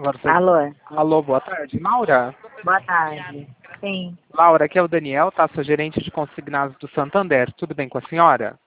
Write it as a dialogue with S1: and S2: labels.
S1: Agora você...
S2: Alô?
S1: Alô, boa tarde. Laura?
S2: Boa tarde. Sim.
S1: Laura, aqui é o Daniel, tá? Sou gerente de consignados do Santander. Tudo bem com a senhora?